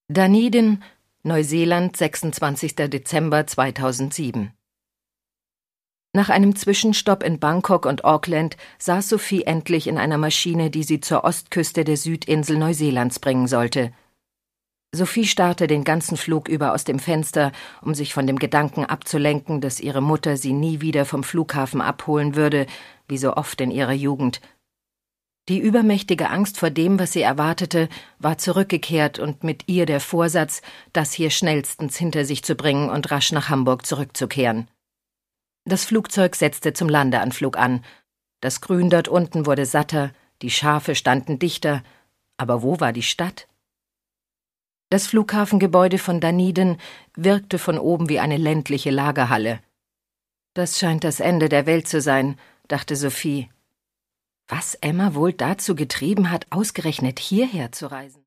Dunedin, Neuseeland, 26. Dezember 2007. Nach einem Zwischenstopp in Bangkok und Auckland saß Sophie endlich in einer Maschine, die sie zur Ostküste der Südinsel Neuseelands bringen sollte. Sophie starrte den ganzen Flug über aus dem Fenster, um sich von dem Gedanken abzulenken, dass ihre Mutter sie nie wieder vom Flughafen abholen würde, wie so oft in ihrer Jugend. Die übermächtige Angst vor dem, was sie erwartete, war zurückgekehrt und mit ihr der Vorsatz, das hier schnellstens hinter sich zu bringen und rasch nach Hamburg zurückzukehren. Das Flugzeug setzte zum Landeanflug an. Das Grün dort unten wurde satter, die Schafe standen dichter, aber wo war die Stadt? Das Flughafengebäude von Dunedin wirkte von oben wie eine ländliche Lagerhalle. Das scheint das Ende der Welt zu sein, dachte Sophie. Was Emma wohl dazu getrieben hat, ausgerechnet hierher zu reisen?